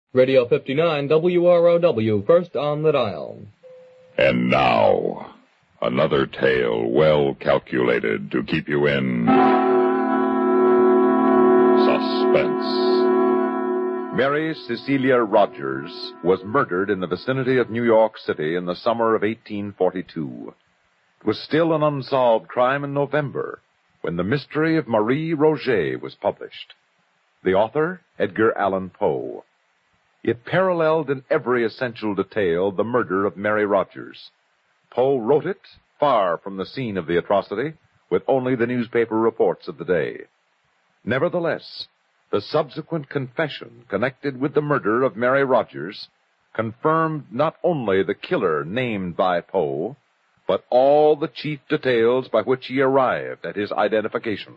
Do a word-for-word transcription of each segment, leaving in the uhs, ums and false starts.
Radio fifty-nine W R O W, first on the dial. And now, another tale well calculated to keep you in suspense. Mary Cecilia Rogers was murdered in the vicinity of New York City in the summer of eighteen forty-two. It was still an unsolved crime in November when The Mystery of Marie Roget was published. The author, Edgar Allan Poe. It paralleled in every essential detail the murder of Mary Rogers. Poe wrote it far from the scene of the atrocity, with only the newspaper reports of the day. Nevertheless, the subsequent confession connected with the murder of Mary Rogers confirmed not only the killer named by Poe, but all the chief details by which he arrived at his identification.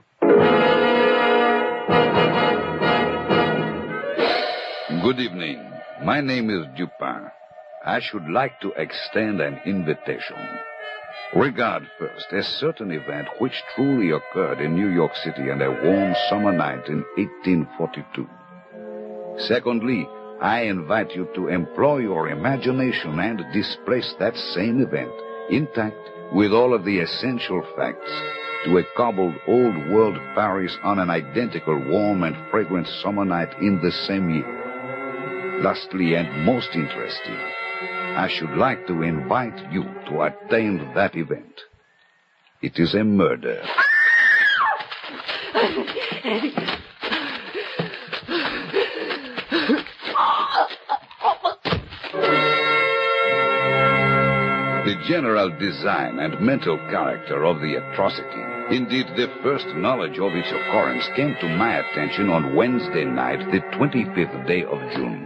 Good evening. My name is Dupin. I should like to extend an invitation. Regard first a certain event which truly occurred in New York City on a warm summer night in eighteen forty-two. Secondly, I invite you to employ your imagination and displace that same event, intact with all of the essential facts, to a cobbled old-world Paris on an identical warm and fragrant summer night in the same year. Lastly, and most interesting, I should like to invite you to attend that event. It is a murder. The general design and mental character of the atrocity, indeed the first knowledge of its occurrence, came to my attention on Wednesday night, the twenty-fifth day of June.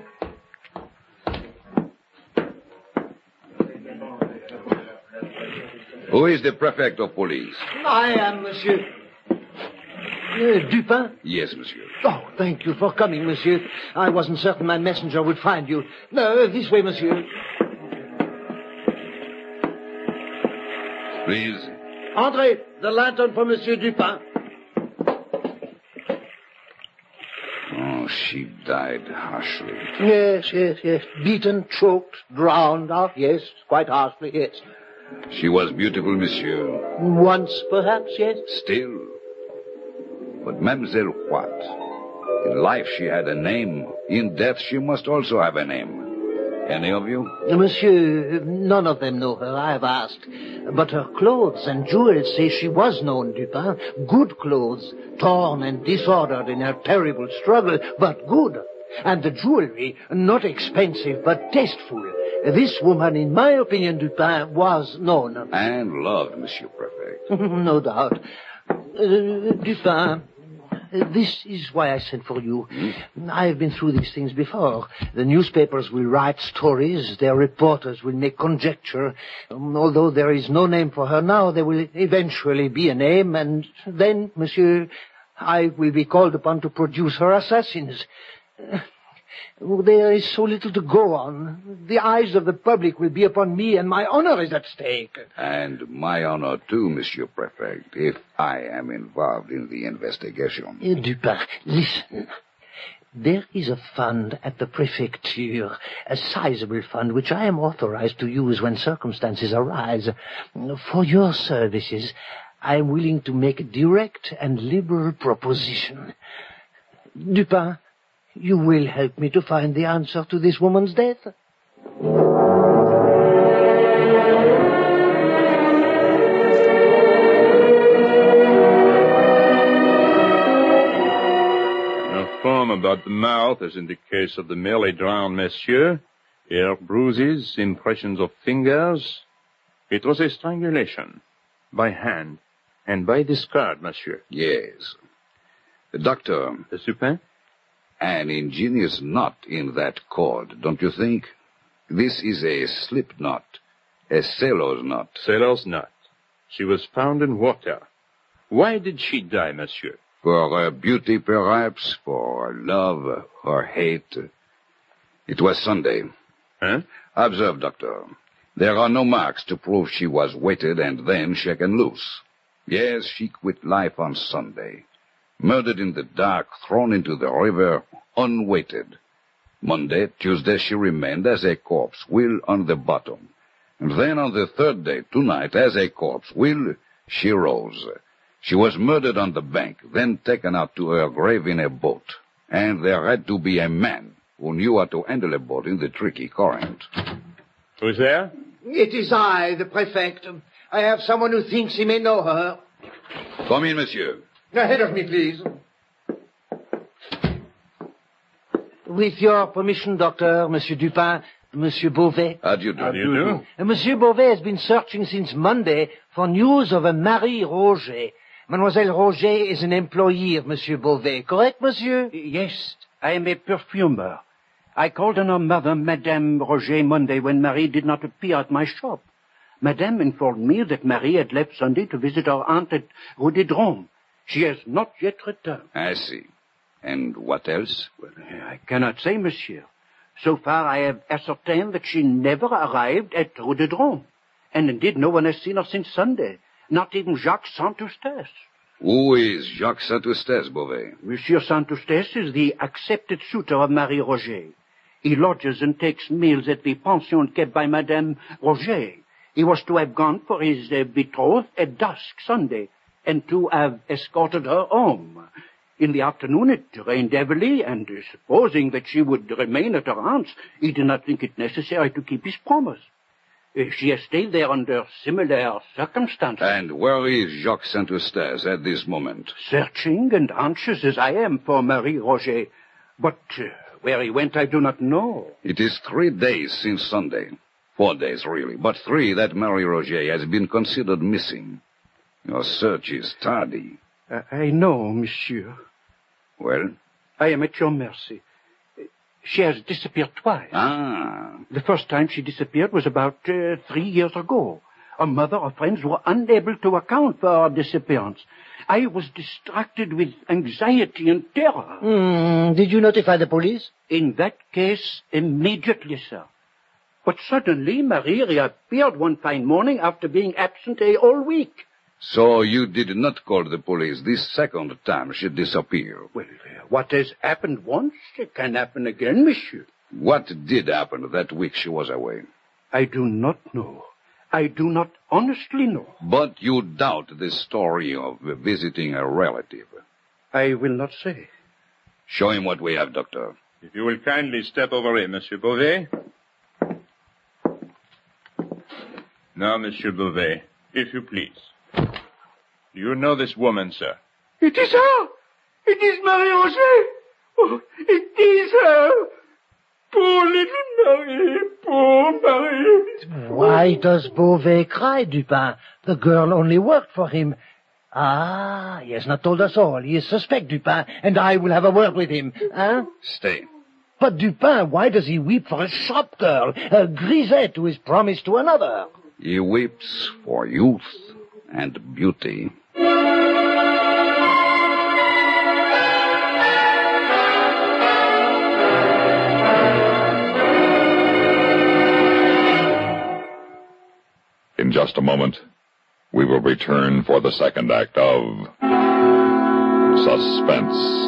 Who is the prefect of police? I am, monsieur. Uh, Dupin? Yes, monsieur. Oh, thank you for coming, monsieur. I wasn't certain my messenger would find you. No, this way, monsieur. Please. Entrez, the lantern for Monsieur Dupin. Oh, she died harshly. Yes, yes, yes. Beaten, choked, drowned out. Yes, quite harshly, yes. She was beautiful, monsieur. Once, perhaps, yes. Still. But Mademoiselle what? In life she had a name. In death she must also have a name. Any of you? Monsieur, none of them know her, I have asked. But her clothes and jewels say she was known, Dupin. Good clothes, torn and disordered in her terrible struggle, but good. And the jewelry, not expensive, but tasteful. This woman, in my opinion, Dupin, was known. And loved, Monsieur Prefect. No doubt. Uh, Dupin, this is why I sent for you. Hmm? I have been through these things before. The newspapers will write stories. Their reporters will make conjecture. Um, although there is no name for her now, there will eventually be a name, and then, monsieur, I will be called upon to produce her assassins. Uh, There is so little to go on. The eyes of the public will be upon me, and my honor is at stake. And my honor, too, Monsieur Prefect, if I am involved in the investigation. Dupin, listen. There is a fund at the prefecture, a sizable fund which I am authorized to use when circumstances arise. For your services, I am willing to make a direct and liberal proposition. Dupin, you will help me to find the answer to this woman's death? A foam about the mouth, as in the case of the merely drowned monsieur. Here, bruises, impressions of fingers. It was a strangulation. By hand. And by discard, monsieur. Yes. Doctor. The Supin? An ingenious knot in that cord, don't you think? This is a slip knot, a sailor's knot. Sailor's knot. She was found in water. Why did she die, monsieur? For her beauty, perhaps, for her love, her hate. It was Sunday. Huh? Observe, doctor. There are no marks to prove she was weighted and then shaken loose. Yes, she quit life on Sunday. Murdered in the dark, thrown into the river, unweighted. Monday, Tuesday, she remained as a corpse, will on the bottom. And then on the third day, tonight, as a corpse, will, she rose. She was murdered on the bank, then taken out to her grave in a boat. And there had to be a man who knew how to handle a boat in the tricky current. Who's there? It is I, the prefect. I have someone who thinks he may know her. Come in, monsieur. Ahead of me, please. With your permission, Doctor, Monsieur Dupin, Monsieur Beauvais. How do you do? How do you do? Uh, Monsieur Beauvais has been searching since Monday for news of a Marie Roget. Mademoiselle Roget is an employee of Monsieur Beauvais, correct, monsieur? Yes, I am a perfumer. I called on her mother, Madame Roget, Monday when Marie did not appear at my shop. Madame informed me that Marie had left Sunday to visit her aunt at Rue des Drômes. She has not yet returned. I see. And what else? Well, I cannot say, monsieur. So far, I have ascertained that she never arrived at Rue des Drômes. And indeed, no one has seen her since Sunday. Not even Jacques Saint-Eustache. Who is Jacques Saint-Eustache, Beauvais? Monsieur Saint-Eustache is the accepted suitor of Marie Roget. He lodges and takes meals at the pension kept by Madame Roget. He was to have gone for his uh, betrothed at dusk Sunday, and to have escorted her home. In the afternoon it rained heavily, and uh, supposing that she would remain at her aunt's, he did not think it necessary to keep his promise. Uh, she has stayed there under similar circumstances. And where is Jacques Saint-Eustache at this moment? Searching and anxious as I am for Marie Roget. But uh, where he went I do not know. It is three days since Sunday. Four days, really, but three that Marie Roget has been considered missing. Your search is tardy. Uh, I know, monsieur. Well? I am at your mercy. She has disappeared twice. Ah. The first time she disappeared was about uh, three years ago. Her mother or friends were unable to account for her disappearance. I was distracted with anxiety and terror. Mm, did you notify the police? In that case, immediately, sir. But suddenly, Marie reappeared one fine morning after being absent a whole week. So you did not call the police this second time she disappeared? Well, uh, what has happened once it can happen again, monsieur. What did happen that week she was away? I do not know. I do not honestly know. But you doubt the story of visiting a relative. I will not say. Show him what we have, Doctor. If you will kindly step over here, Monsieur Beauvais. Now, Monsieur Beauvais, if you please. Do you know this woman, sir? It is her! It is Marie Roget! Oh, it is her! Poor little Marie! Poor Marie! Why does Beauvais cry, Dupin? The girl only worked for him. Ah, he has not told us all. He is suspect, Dupin, and I will have a word with him. Huh? Stay. But Dupin, why does he weep for a shop girl, a grisette who is promised to another? He weeps for youth and beauty. In just a moment, we will return for the second act of Suspense.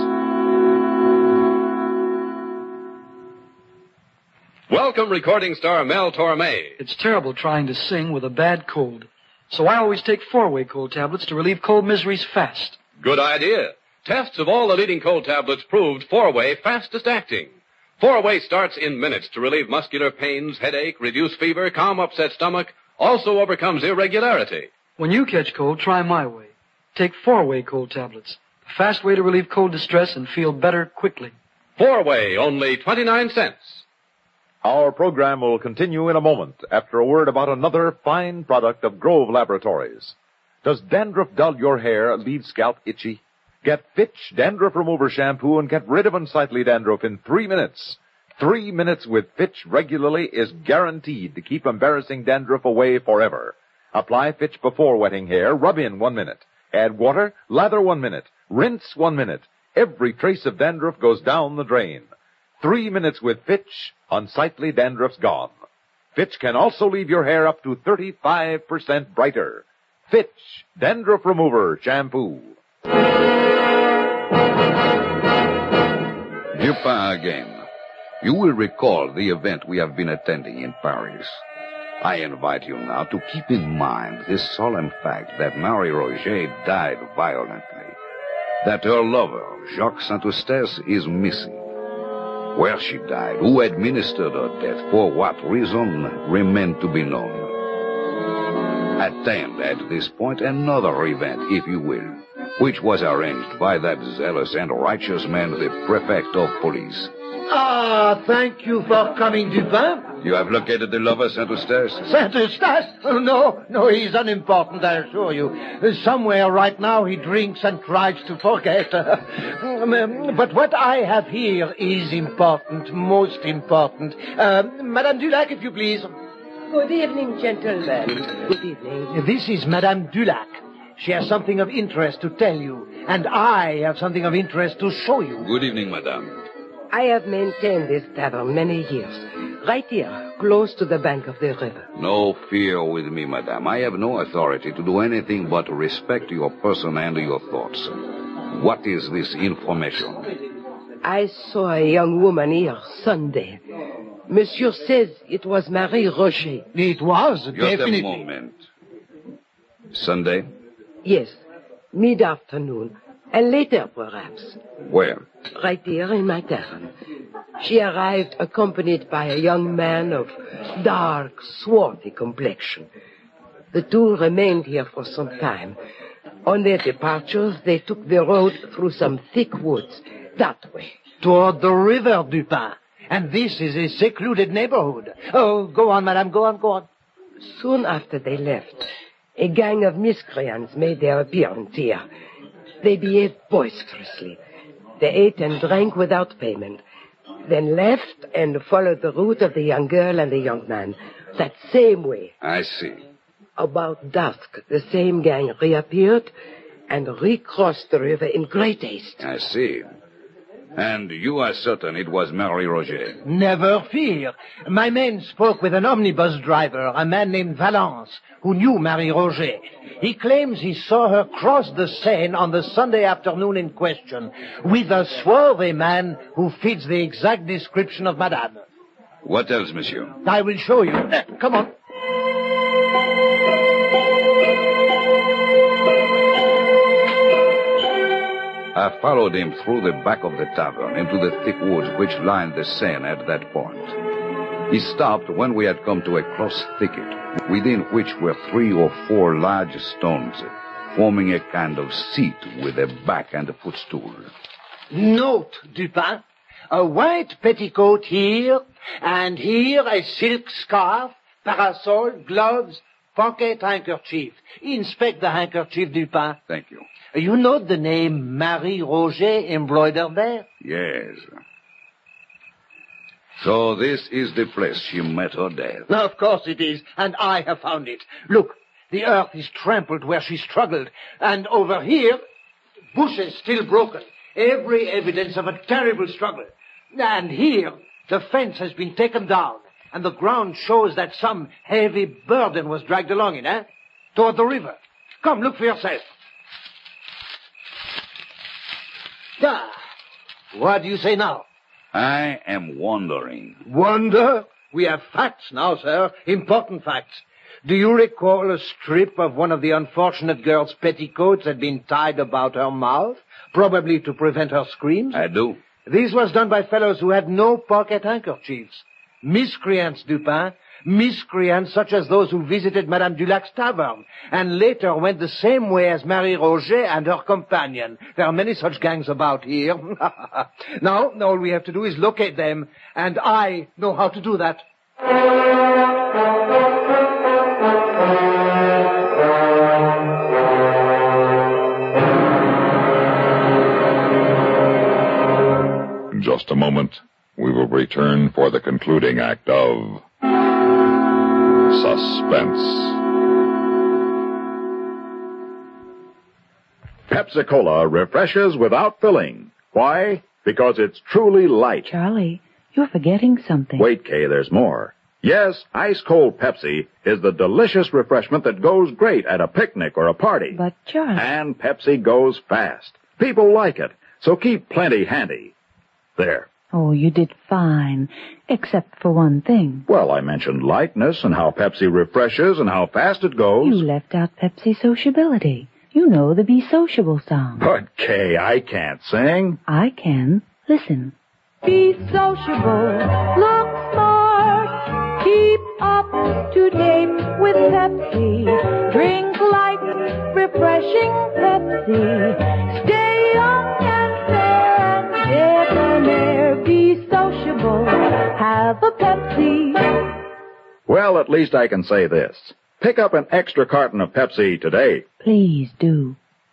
Welcome, recording star Mel Torme. It's terrible trying to sing with a bad cold. So I always take four-way cold tablets to relieve cold miseries fast. Good idea. Tests of all the leading cold tablets proved four-way fastest acting. Four-way starts in minutes to relieve muscular pains, headache, reduce fever, calm upset stomach, also overcomes irregularity. When you catch cold, try my way. Take four-way cold tablets. The fast way to relieve cold distress and feel better quickly. Four-way, only twenty-nine cents. Our program will continue in a moment after a word about another fine product of Grove Laboratories. Does dandruff dull your hair, leave scalp itchy? Get Fitch Dandruff Remover Shampoo and get rid of unsightly dandruff in three minutes. Three minutes with Fitch regularly is guaranteed to keep embarrassing dandruff away forever. Apply Fitch before wetting hair, rub in one minute. Add water, lather one minute, rinse one minute. Every trace of dandruff goes down the drain. Three minutes with Fitch, unsightly dandruff's gone. Fitch can also leave your hair up to thirty-five percent brighter. Fitch Dandruff Remover Shampoo. Dupin again. You will recall the event we have been attending in Paris. I invite you now to keep in mind this solemn fact that Marie Roger died violently, that her lover, Jacques Saint-Eustache, is missing. Where she died, who administered her death, for what reason, remain to be known. Attend at this point another event, if you will, which was arranged by that zealous and righteous man, the prefect of police. Ah, thank you for coming, Dupin. You have located the lover, Saint-Eustache? Saint-Eustache? Oh, no, no, he's unimportant, I assure you. Somewhere right now he drinks and tries to forget. But what I have here is important, most important. Uh, Madame Dulac, if you please. Good evening, gentlemen. Good evening. This is Madame Dulac. She has something of interest to tell you, and I have something of interest to show you. Good evening, madame. I have maintained this tavern many years, right here, close to the bank of the river. No fear with me, madame. I have no authority to do anything but respect your person and your thoughts. What is this information? I saw a young woman here Sunday. Monsieur says it was Marie Roger. It was, Just definitely. a moment. Sunday? Yes, mid-afternoon, and later perhaps. Where? Right here in my tavern. She arrived accompanied by a young man of dark, swarthy complexion. The two remained here for some time. On their departures, they took the road through some thick woods, that way. Toward the river, Dupin. And this is a secluded neighborhood. Oh, go on, madame, go on, go on. Soon after they left, a gang of miscreants made their appearance here. They behaved boisterously. They ate and drank without payment, then left and followed the route of the young girl and the young man, that same way. I see. About dusk, the same gang reappeared and recrossed the river in great haste. I see. And you are certain it was Marie Roger? Never fear. My men spoke with an omnibus driver, a man named Valence, who knew Marie Roger. He claims he saw her cross the Seine on the Sunday afternoon in question, with a swarthy man who fits the exact description of Madame. What else, monsieur? I will show you. Uh, come on. I followed him through the back of the tavern into the thick woods which lined the Seine at that point. He stopped when we had come to a close thicket, within which were three or four large stones, forming a kind of seat with a back and a footstool. Note, Dupin, a white petticoat here, and here a silk scarf, parasol, gloves, pocket handkerchief. Inspect the handkerchief, Dupin. Thank you. You note the name Marie Roger embroidered there? Yes. So this is the place she met her death. Of course it is, and I have found it. Look, the earth is trampled where she struggled, and over here, bushes still broken. Every evidence of a terrible struggle. And here, the fence has been taken down, and the ground shows that some heavy burden was dragged along it, eh? Toward the river. Come, look for yourself. Ah, what do you say now? I am wondering. Wonder? We have facts now, sir. Important facts. Do you recall a strip of one of the unfortunate girl's petticoats had been tied about her mouth, probably to prevent her screams? I do. This was done by fellows who had no pocket handkerchiefs. Miscreants, Dupin. Miscreants such as those who visited Madame Dulac's tavern, and later went the same way as Marie Roger and her companion. There are many such gangs about here. Now, all we have to do is locate them, and I know how to do that. In just a moment, we will return for the concluding act of Suspense. Pepsi-Cola refreshes without filling. Why? Because it's truly light. Charlie, you're forgetting something. Wait, Kay, there's more. Yes, ice-cold Pepsi is the delicious refreshment that goes great at a picnic or a party. But, Charlie... And Pepsi goes fast. People like it, so keep plenty handy. There. Oh, you did fine, except for one thing. Well, I mentioned lightness and how Pepsi refreshes and how fast it goes. You left out Pepsi sociability. You know the Be Sociable song. But, Kay, I can't sing. I can. Listen. Be sociable, look smart, keep up to date with Pepsi, drink light, refreshing Pepsi, stay young and fair and debonair, be sociable, have a Pepsi. Well, at least I can say this. Pick up an extra carton of Pepsi today. Please do.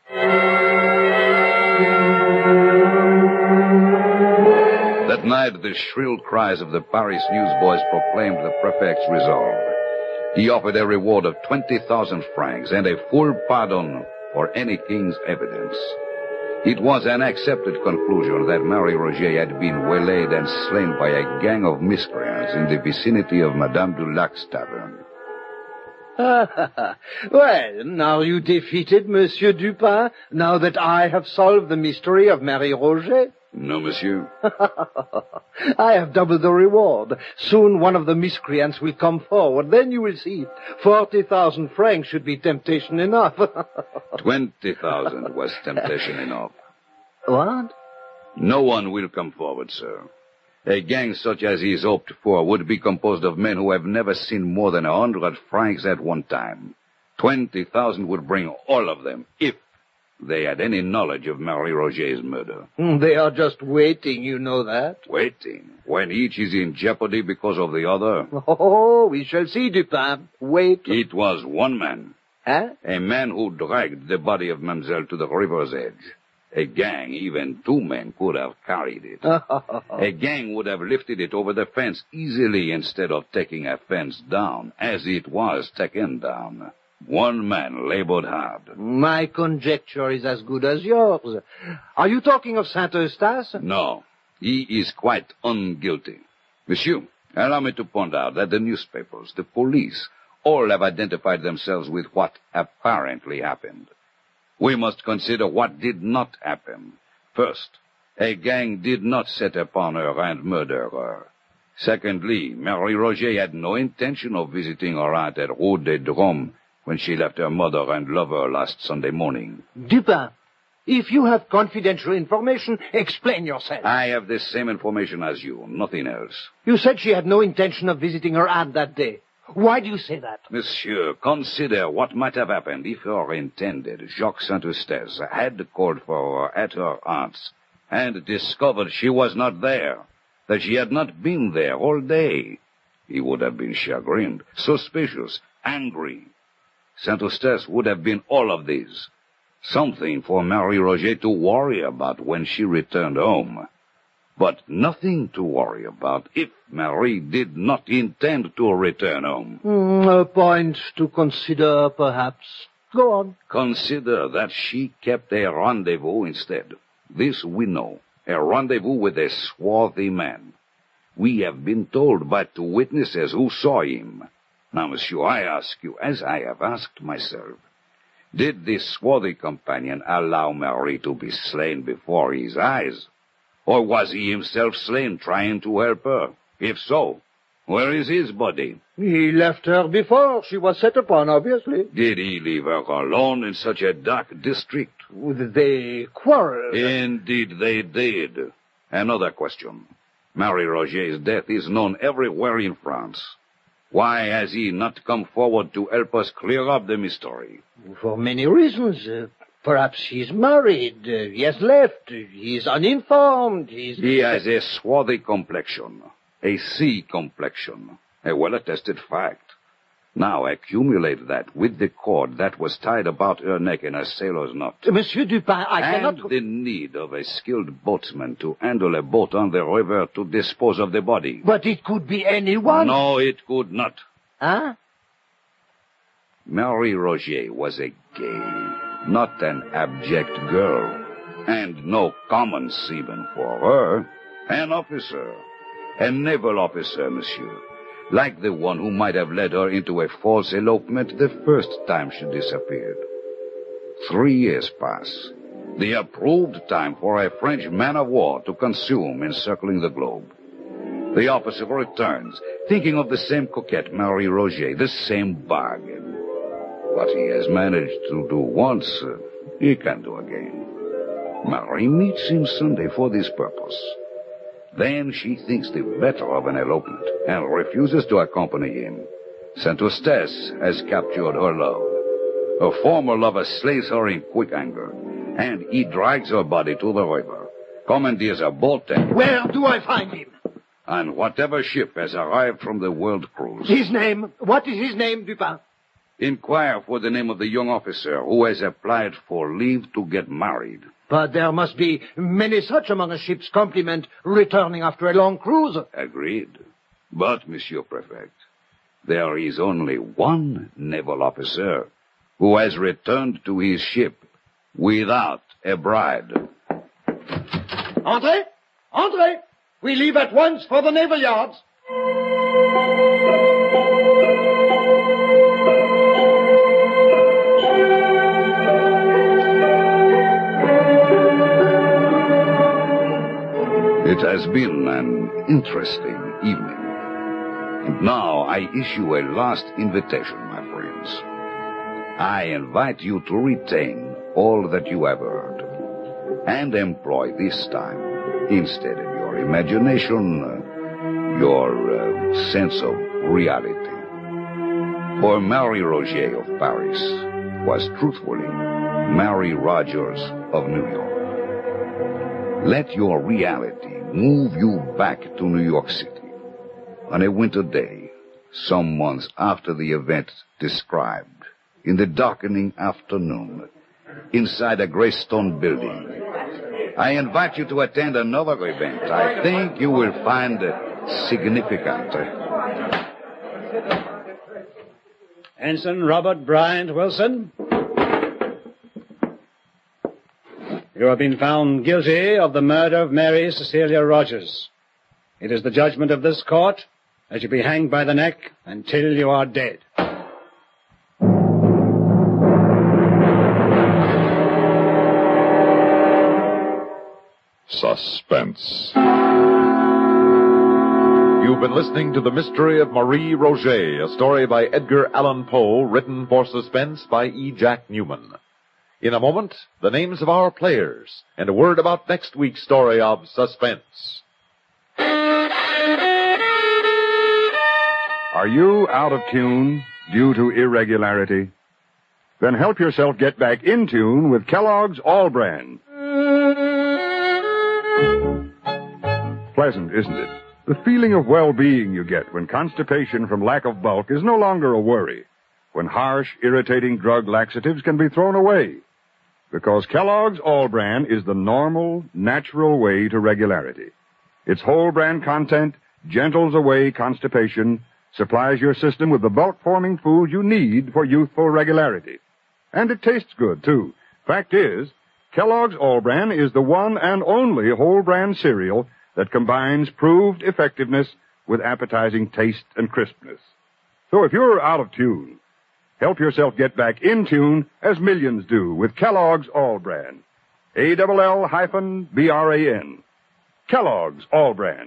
That night, the shrill cries of the Paris newsboys proclaimed the prefect's resolve. He offered a reward of twenty thousand francs and a full pardon for any king's evidence. It was an accepted conclusion that Marie Roget had been waylaid and slain by a gang of miscreants in the vicinity of Madame Dulac's tavern. Well, now you defeated Monsieur Dupin, now that I have solved the mystery of Marie Roget? No, monsieur. I have doubled the reward. Soon one of the miscreants will come forward. Then you will see. Forty thousand francs should be temptation enough. Twenty thousand was temptation enough. What? No one will come forward, sir. A gang such as he is hoped for would be composed of men who have never seen more than a hundred francs at one time. Twenty thousand would bring all of them, if they had any knowledge of Marie Roget's murder. They are just waiting, you know that. Waiting? When each is in jeopardy because of the other? Oh, we shall see, Dupin. Wait. It was one man. Huh? A man who dragged the body of Mademoiselle to the river's edge. A gang, even two men, could have carried it. A gang would have lifted it over the fence easily instead of taking a fence down, as it was taken down. One man labored hard. My conjecture is as good as yours. Are you talking of Saint-Eustache? No, he is quite unguilty. Monsieur, allow me to point out that the newspapers, the police, all have identified themselves with what apparently happened. We must consider what did not happen. First, a gang did not set upon her and murder her. Secondly, Marie Roget had no intention of visiting her aunt at Rue des Drômes when she left her mother and lover last Sunday morning. Dupin, if you have confidential information, explain yourself. I have the same information as you, nothing else. You said she had no intention of visiting her aunt that day. Why do you say that? Monsieur, consider what might have happened if her intended, Jacques Saint-Eustache, had called for her at her aunt's and discovered she was not there, that she had not been there all day. He would have been chagrined, suspicious, angry. Saint-Eustache would have been all of these. Something for Marie Roget to worry about when she returned home. But nothing to worry about if Marie did not intend to return home. Mm, a point to consider, perhaps. Go on. Consider that she kept a rendezvous instead. This we know. A rendezvous with a swarthy man. We have been told by two witnesses who saw him. Now, monsieur, I ask you, as I have asked myself, did this swarthy companion allow Marie to be slain before his eyes? Or was he himself slain trying to help her? If so, where is his body? He left her before she was set upon, obviously. Did he leave her alone in such a dark district? They quarreled. Indeed they did. Another question. Marie Roget's death is known everywhere in France. Why has he not come forward to help us clear up the mystery? For many reasons. Uh, perhaps he's married. Uh, he has left. He's uninformed. He's... He has a swarthy complexion. A sea complexion. A well-attested fact. Now accumulate that with the cord that was tied about her neck in a sailor's knot. Monsieur Dupin, I and cannot... the need of a skilled boatsman to handle a boat on the river to dispose of the body. But it could be anyone. No, it could not. Huh? Marie Roget was a gay, not an abject girl. And no common seaman for her. An officer. A naval officer, monsieur. Like the one who might have led her into a false elopement the first time she disappeared. Three years pass. The approved time for a French man-of-war to consume encircling the globe. The officer returns, thinking of the same coquette, Marie Roget, the same bargain. What he has managed to do once, uh, he can do again. Marie meets him Sunday for this purpose. Then she thinks the better of an elopement and refuses to accompany him. Saint Eustace has captured her love. Her former lover slays her in quick anger, and he drags her body to the river, commandeers a boat, and... Where do I find him? On whatever ship has arrived from the world cruise. His name? What is his name, Dupin? Inquire for the name of the young officer who has applied for leave to get married. But there must be many such among a ship's complement returning after a long cruise. Agreed. But, Monsieur Prefect, there is only one naval officer who has returned to his ship without a bride. Entrez! Entrez! We leave at once for the naval yards. It has been an interesting evening. And now I issue a last invitation, my friends. I invite you to retain all that you have heard, and employ this time, instead of your imagination, uh, your uh, sense of reality. For Marie Roget of Paris was truthfully Mary Rogers of New York. Let your reality move you back to New York City on a winter day, some months after the event described, in the darkening afternoon, inside a gray stone building. I invite you to attend another event I think you will find significant. Ensign Robert Bryant Wilson, you have been found guilty of the murder of Mary Cecilia Rogers. It is the judgment of this court that you be hanged by the neck until you are dead. Suspense. You've been listening to The Mystery of Marie Roget, a story by Edgar Allan Poe, written for Suspense by E. Jack Newman. In a moment, the names of our players, and a word about next week's story of Suspense. Are you out of tune due to irregularity? Then help yourself get back in tune with Kellogg's All-Bran. Pleasant, isn't it? The feeling of well-being you get when constipation from lack of bulk is no longer a worry, when harsh, irritating drug laxatives can be thrown away. Because Kellogg's All-Bran is the normal, natural way to regularity. Its whole bran content gentles away constipation, supplies your system with the bulk-forming food you need for youthful regularity. And it tastes good, too. Fact is, Kellogg's All-Bran is the one and only whole bran cereal that combines proved effectiveness with appetizing taste and crispness. So if you're out of tune, help yourself get back in tune as millions do with Kellogg's All-Bran. A L L hyphen B R A N. Kellogg's All-Bran.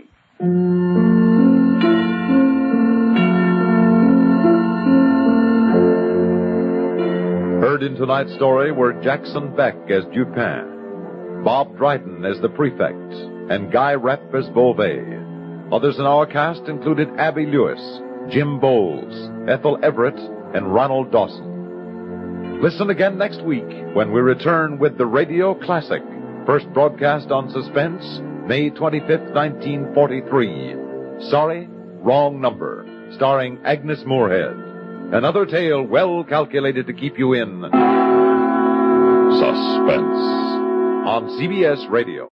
Heard in tonight's story were Jackson Beck as Dupin, Bob Dryden as the Prefect, and Guy Repp as Beauvais. Others in our cast included Abby Lewis, Jim Bowles, Ethel Everett, and Ronald Dawson. Listen again next week when we return with the Radio Classic, first broadcast on Suspense, May twenty-fifth, nineteen forty-three. Sorry, Wrong Number, starring Agnes Moorehead. Another tale well calculated to keep you in Suspense. on C B S Radio.